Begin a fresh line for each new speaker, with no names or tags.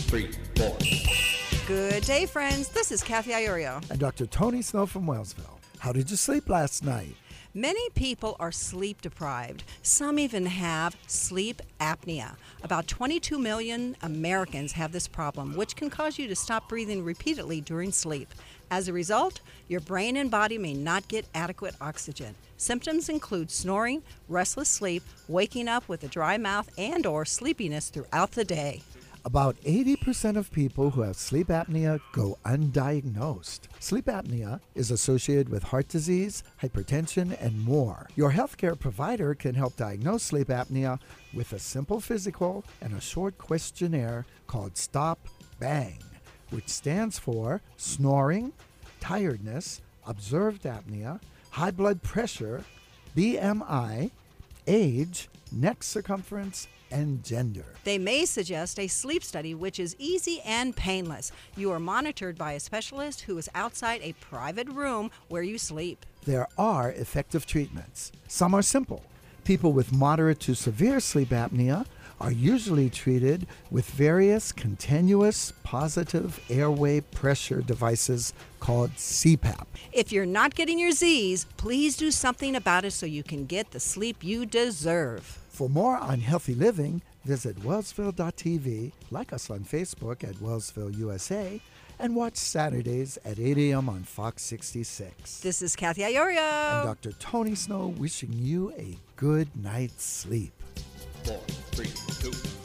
3, 4.
Good day, friends. This is Kathy Iorio.
And Dr. Tony Snow from Wellsville. How did you sleep last night?
Many people are sleep deprived. Some even have sleep apnea. About 22 million Americans have this problem, which can cause you to stop breathing repeatedly during sleep. As a result, your brain and body may not get adequate oxygen. Symptoms include snoring, restless sleep, waking up with a dry mouth, and/or sleepiness throughout the day.
About 80% of people who have sleep apnea go undiagnosed. Sleep apnea is associated with heart disease, hypertension, and more. Your healthcare provider can help diagnose sleep apnea with a simple physical and a short questionnaire called Stop Bang, which stands for snoring, tiredness, observed apnea, high blood pressure, BMI, age, neck circumference, and gender.
They may suggest a sleep study, which is easy and painless. You are monitored by a specialist who is outside a private room where you sleep.
There are effective treatments. Some are simple. People with moderate to severe sleep apnea are usually treated with various continuous positive airway pressure devices called CPAP.
If you're not getting your Z's, please do something about it so you can get the sleep you deserve.
For more on healthy living, visit Wellsville.tv, like us on Facebook at Wellsville USA, and watch Saturdays at 8 a.m. on Fox 66.
This is Kathy Iorio.
And Dr. Tony Snow wishing you a good night's sleep.
4, 3, 2.